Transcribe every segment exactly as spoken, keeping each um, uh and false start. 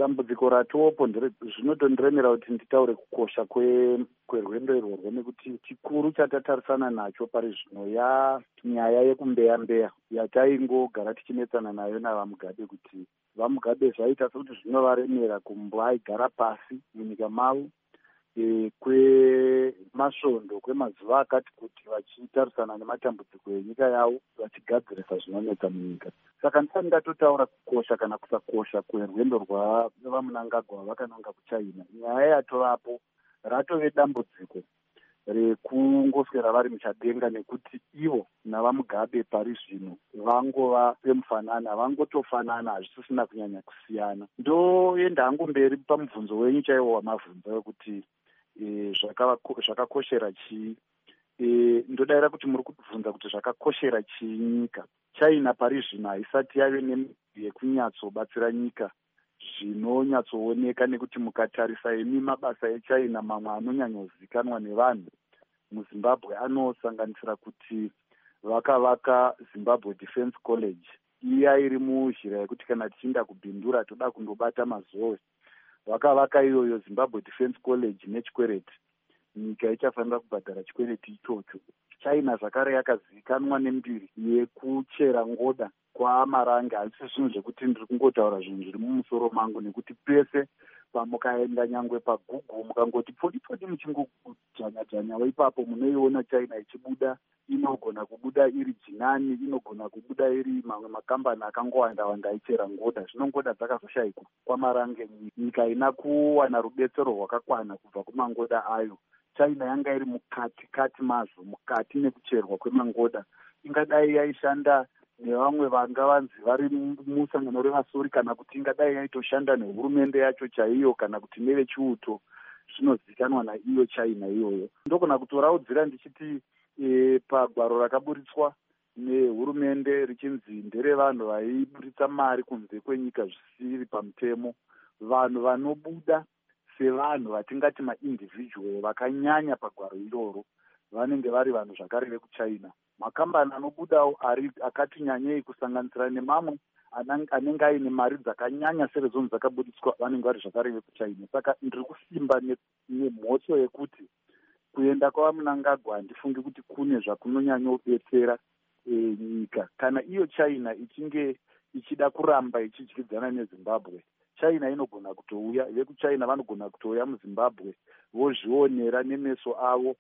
dambudziko ratopo zvinotondiremera kuti nditaure kukosha kwerwendo irworwo, nekuti chikuru chatatarisana nacho pari zvino yanyaya yekumbeya mbeya yataingogara tichinetsana nayo navamugabe, kuti vamugabe zvaita sekuti zvinovaremera kumbaigara pasi munyika mavo e, kwemasvondo kwemazuva akati kuti vachitarisana nematambudziko enyika yavo vachigadzirisa zvinonetsa munyika. Saka ndisati ndatotaura kukosha kana kusakosha kwerwendo rwavamunangagwa vakananga kuchina, nyaya yatovapo ratove dambudziko rekungoswera vari muchadenga, nekuti ivo navamugabe pari zvino vangova semufanana, vangotofanana, hazvisisina kunyanya kusiyana. Ndoenda hangu mberi pamubvunzo wenyu chaiwo wamabvunza wekuti e, zvakakoshera chii. E, ndodaira kuti muri kubvunza kuti zvakakoshera chii nyika. China pari zvino haisati yave nemiri yekunyatsobatsira nyika zvinonyatsooneka, nekuti mukatarisa imi mabasa echina mamwe anonyanyozikanwa nevanhu muZimbabwe anosanganisira kuti vakavaka Zimbabwe Defense College, iya iri muzhira yekuti kana tichinda kubhindura toda kundobata mazowe. Vakavaka iyoyo Zimbabwe Defense College nechikwereti, nyika ichafanira kubhadhara chikwereti ichocho. China zvakare yakazivikanwa nembiri yekuchera ngoda kwaamarange, hazisi zvinhu zvekuti ndiri kungotaura zvinhu zviri mumusoro mangu, nekuti pese pamukaenda nyangwe paGoogle mukangoti podi-podi muchingojanya-janyawo ipapo munoiona China ichibuda. Inogona kubuda iri Jinani, inogona kubuda iri mamwe makambani akangowanda-wanda aichera ngoda. Zvino ngoda dzakazoshayikwa kwamarange, nyika ina kuwana rubetsero rwakakwana kubva kumangoda ayo. China yanga iri mukati-kati mazvo, mukati nekucherwa kwemangoda. Ingadai yaishanda nevamwe vanga vanzi vari musangano revasori, kana kuti ingadai yaitoshanda nehurumende yacho chaiyo, kana kuti nevechiuto zvinozikanwa naiyo China iyoyo. Ndogona kutoraudzira ndichiti e, pagwaro rakaburitswa nehurumende richinzi nderevanhu vaiburitsa mari kunze kwenyika zvisiri pamutemo, vanhu vanobuda sevanhu vatingati maindividual vakanyanya pagwaro iroro vanenge vari vanhu zvakare vekuchina. Makambani anobudawo ari akati nyanyei kusanganisira nemamwe anenge aine mari dzakanyanya serezoni dzakaburitswa vanenge vari zvakare vekuchina. Saka ndiri kusimba nemhotso yekuti kuenda kwavamunangagwa handifungi kuti kune zvakunonyanyobetsera e, nyika kana iyo China ichinge ichida kuramba ichidyidzana neZimbabwe. China inogona kutouya, vekuchina vanogona kutouya muZimbabwe vozvionera nemeso avo.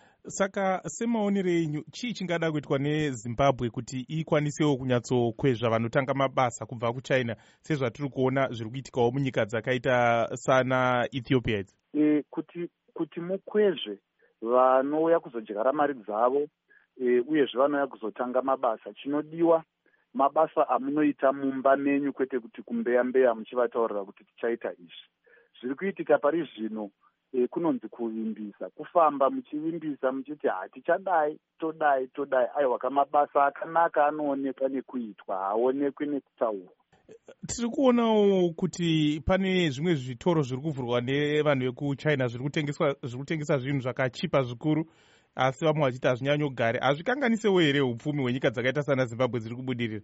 Saka semaonero enyu, chii chingada kuitwa neZimbabwe kuti ikwanisewo kunyatsokwezva vanotanga mabasa kubva kuchina sezvatiri kuona zviri kuitikawo munyika dzakaita sana Ethiopia idzi? E, kuti kuti mukwezve vanouya kuzodyara mari dzavo e, uyezve vanouya kuzotanga mabasa, chinodiwa mabasa amunoita mumba menyu, kwete kuti kumbeya-mbeya muchivataurira kuti tichaita izvi. Zviri kuitika pari zvino e, kunonzi kuvimbisa, kufamba muchivimbisa muchiti hatichadai todai todai. Aiwa, kamabasa akanaka anooneka nekuitwa, haonekwi nekutaurwa. Tiri kuonawo kuti pane zvimwe zvitoro zviri kuvhurwa nevanhu vekuchina zviri kutengesa zvinhu zvakachipa zvikuru, asi vamwe vachiti hazvinyanyogare. Hazvikanganisewo here upfumi hwenyika dzakaita sana Zimbabwe dziri kubudirira?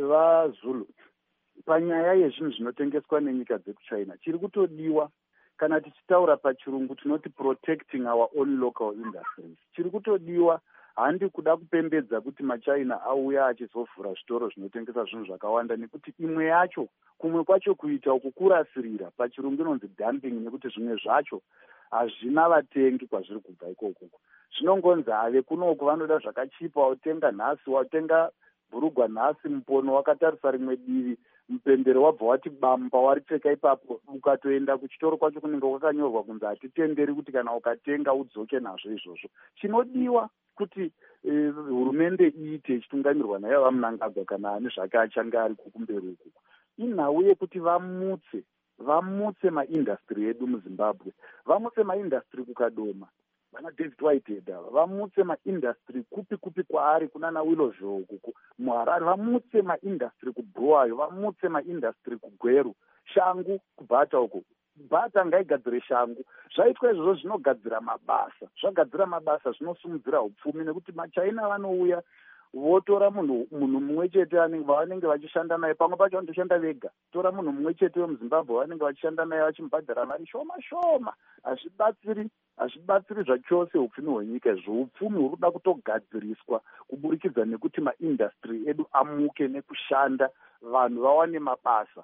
VaZulu, panyaya yezvinhu zvinotengeswa nenyika dzekuchina, chiri kutodiwa, kana tichitaura pachirungu tinoti protecting our own local industries. Chiri kutodiwa handi kuda kupembedza kuti machina auya achizovhura zvitoro zvinotengesa zvinhu zvakawanda, nekuti imwe yacho kumwe kwacho kuita uku kurasirira, pachirungu inonzi dumping, nekuti zvimwe zvacho hazvina vatengi kwazviri kubva ikoko. Zvinongonzi ave kunoku vanoda zvakachipa, watenga nhasi, watenga bhurugwa nhasi, mupono wakatarisa rimwe divi, mupendero wabva wati bamba waripfeka ipapo, ukatoenda kuchitoro kwacho kunenge kwakanyorwa kunzi hatitenderi kuti kana ukatenga udzoke nazvo izvozvo. Chinodiwa kuti eh, hurumende iite ichitungamirwa nayo vamunangagwa kana ane zvake achange ari kukumberi uku, inhau yekuti vamutse vamutse maindastry edu muZimbabwe, vamutse maindastry kukadoma, vana David Whitehead ava vamutse maindastry kupi kupi kwaari kunana Willowville kuku muHarare, vamutse maindastry kuBulawayo, vamutse maindastry kuGweru, shangu kuBata uko. Bata ngaigadzire shangu. Zvaitwa izvozvo zvinogadzira mabasa, zvagadzira mabasa zvinosimudzira upfumi, nekuti machina vanouya votora munhu munhu mumwe chete vanenge vachishanda naye, pamwe pacho vanotoshanda vega. Tora munhu mumwe chete wemuzimbabwe vanenge vachishanda naye vachimubhadhara mari shoma shoma. Hazvibatsiri hazvibatsiri zvachose upfumi hwenyika. Zvoupfumi huri kuda kutogadziriswa kuburikidza nekuti maindastry edu amuke nekushanda, vanhu vawane mabasa.